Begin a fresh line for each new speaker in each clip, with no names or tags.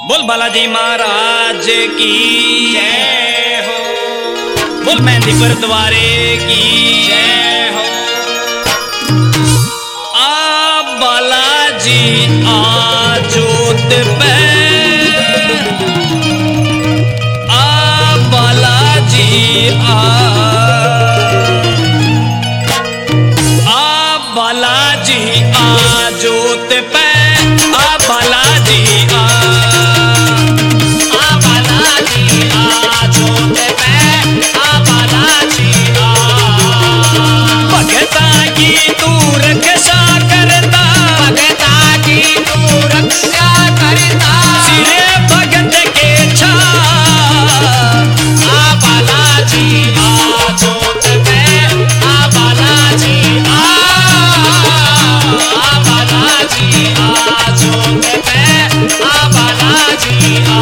बोल बालाजी महाराज की जय हो। बोल मेहंदीपुर द्वारे की जय हो। आ बालाजी आ जोत पे, आ बालाजी आ बालाजी आ जोत पे, आ बालाजी आ बालाजी आ जोत पे, आ बालाजी आ भगता की तू रक्षा करता, भगता की तू रक्षा करता, सिरे भगत के छा, आ बालाजी आ जोत पे, आ बालाजी आ बालाजी आ जोत पे, आ बालाजी आ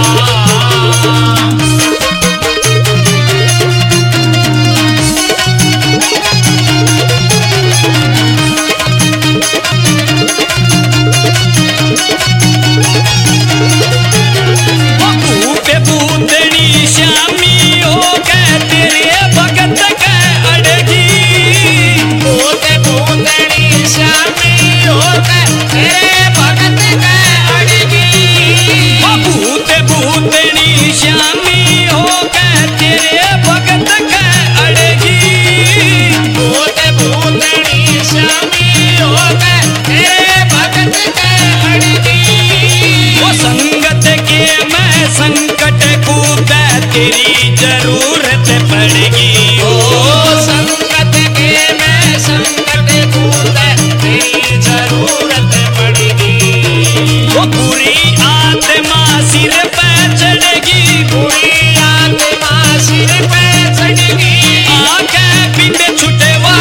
संकट कूदा तेरी जरूरत पड़ेगी। ओ संकट के मैं संकट कूदा तेरी जरूरत पड़ेगी। वो बुरी आत्मा सिर पे चढ़ेगी, बुरी आत्मा सिर पे चढ़ेगी, आके पिंड छुटेवा,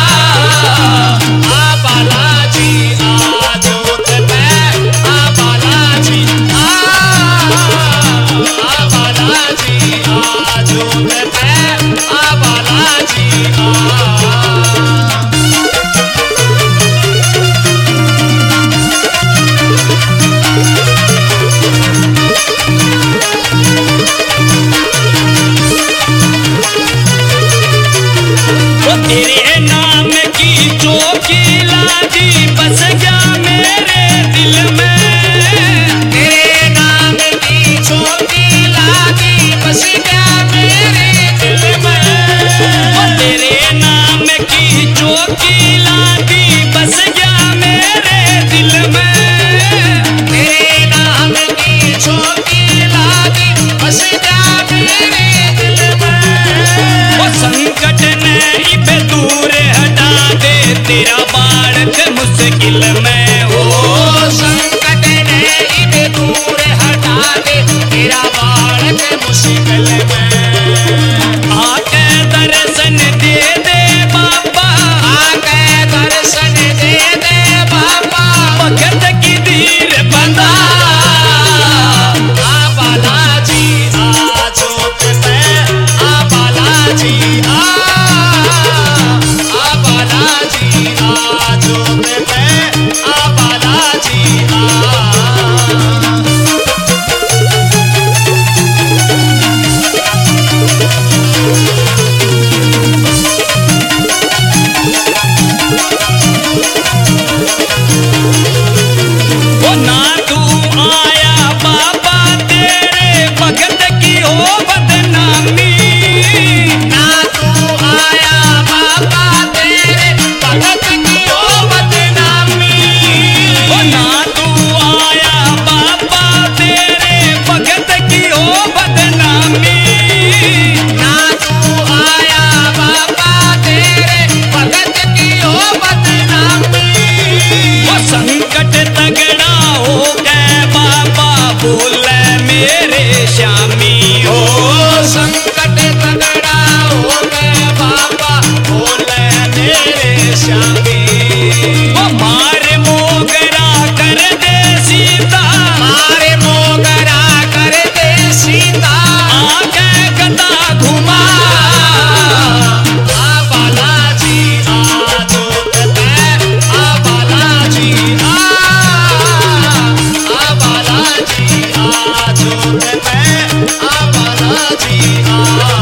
आ बालाजी आ जोत पे, आ बालाजी आ बालाजी आ जोत पे, आ बालाजी आ वो तेरे नाम की चौकी लादी बस गया मेरे दिल में, तेरे नाम की चौकी लादी बस गया मेरे दिल में, वो तेरे नाम की चौकी लादी बस गया मेरे दिल में, तेरे नाम की चौकी लादी बस गया मेरे दिल में, वो संकट ने इबे दूर हटा दे तेरा बालक मुश्किल में, ओ संकट ने इबे दूर हटा दे तेरा बालक मुश्किल में, आके दर्शन दे दे बाबा, आके दर्शन दे दे बाबा, भगत की धीर बंदा, आ बालाजी आ जोत पे, आ बालाजी आ बालाजी आ जोत पे, जोत पे आ बालाजी आ।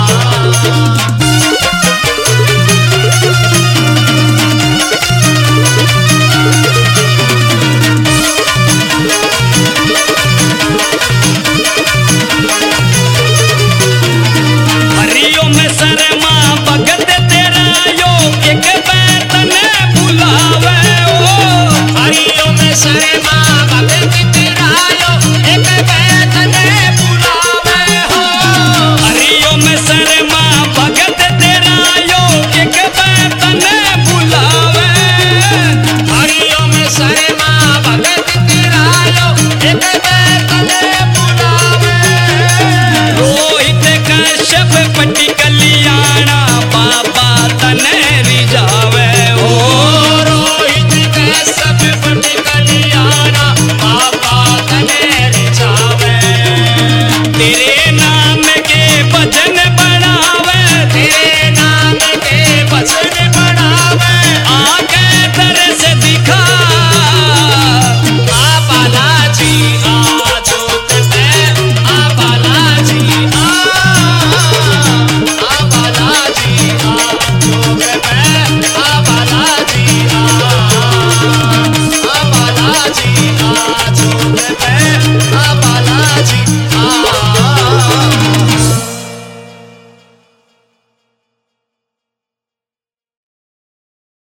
हरियो में शर्मा भगत तेरा यो एक बैतन बुलावे ओ। हरियो में शर्मा भगत तेरा यो एक बैतन बुलावे हो। हरियो में शर्मा भगत तेरा यो एक बैतन बुलावे। हरियो में शर्मा भगत तेरा यो एक बैतन बुलावे। रोहित कश्यप पट्टी कल्याणा बाबा तने रिझावे हो। रोहित कश्यप पट्टी कल्याणा बाबा तने रिझावे। तेरे नाम के भजन बढ़ावे। तेरे नाम के भजन बढ़ावे। आके तरस दिखा आ बालाजी आ जोत पे आ बालाजी आ। आ बालाजी आ जोत पे आ बालाजी आ। आ बालाजी आ जोत पे आ बालाजी आ।